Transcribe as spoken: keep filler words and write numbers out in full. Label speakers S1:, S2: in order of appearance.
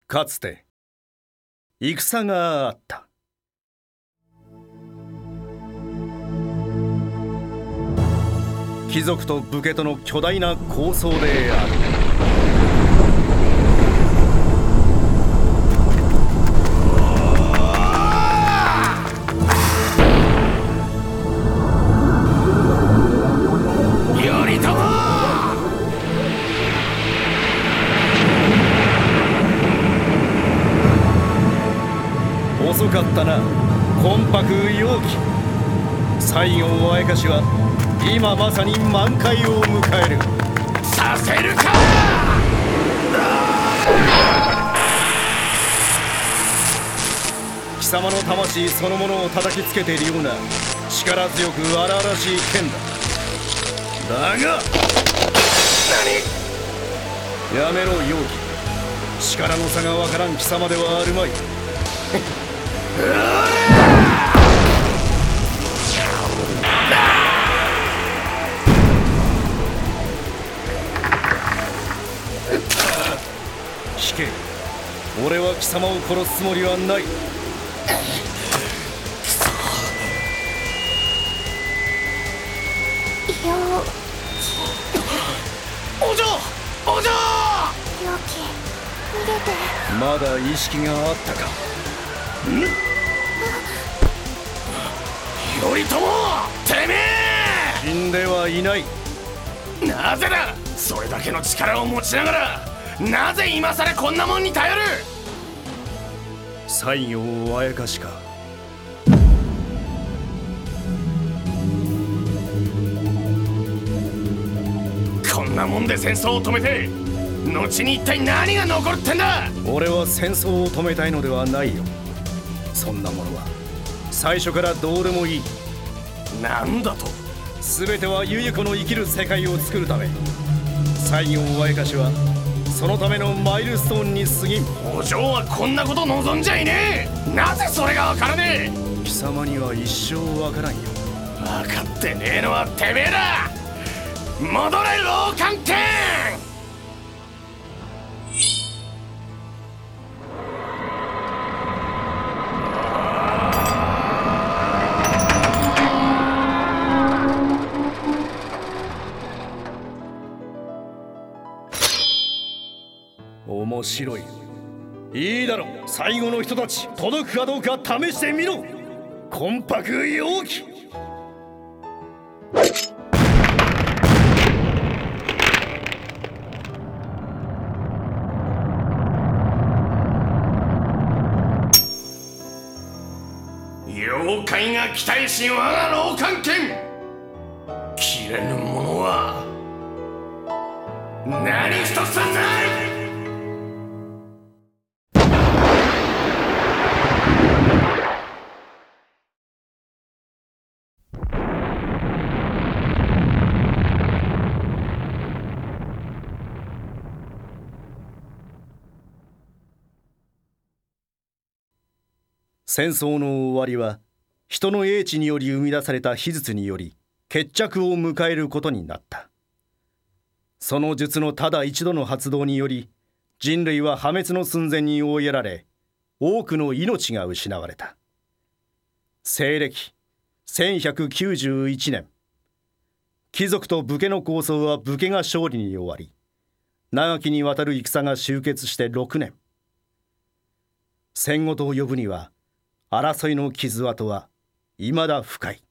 S1: かつて戦があった。貴族と武家との巨大な抗争である。頼朝！遅かったな、魂魄陽気。西郷あやかしは今まさに満開を迎える。
S2: させるか！
S1: 貴様の魂そのものを叩きつけているような力強く荒々しい剣だ。だが何？やめろ陽気。力の差がわからん貴様ではあるまい。聞け、俺は貴様を殺すつもりはない。
S2: お嬢！お嬢！
S3: 陽気、逃げて。
S1: まだ意識があったか。
S2: ん？頼朝！てめえ！
S1: 死んではいない。
S2: なぜだ！それだけの力を持ちながらなぜ今さらこんなもんに頼る！
S1: 西郷あやかしか。
S2: こんなもんで戦争を止めて後に一体何が残るってんだ！
S1: 俺は戦争を止めたいのではないよ。そんなものは最初からどうでもいい。
S2: なんだと？
S1: 全ては百合子の生きる世界を作るため。西郷あやかしはそのためのマイルストーンに過ぎん。
S2: お嬢はこんなこと望んじゃいねえ。なぜそれがわからね
S1: え。貴様には一生わからんよ。
S2: 分かってねえのはてめえだ。戻れ老眼剣！
S1: 面白い。いいだろう、最後の人たち。届くかどうか試してみろ。魂魄陽気。
S2: 妖怪が期待し我が老眼剣。切れぬものは何一つない。
S1: 戦争の終わりは人の英知により生み出された秘術により決着を迎えることになった。その術のただ一度の発動により人類は破滅の寸前に追いやられ、多くの命が失われた。西暦せんひゃくきゅうじゅういちねん、貴族と武家の抗争は武家が勝利に終わり、長きにわたる戦が終結してろくねん。戦後と呼ぶには争いの傷跡は未だ深い。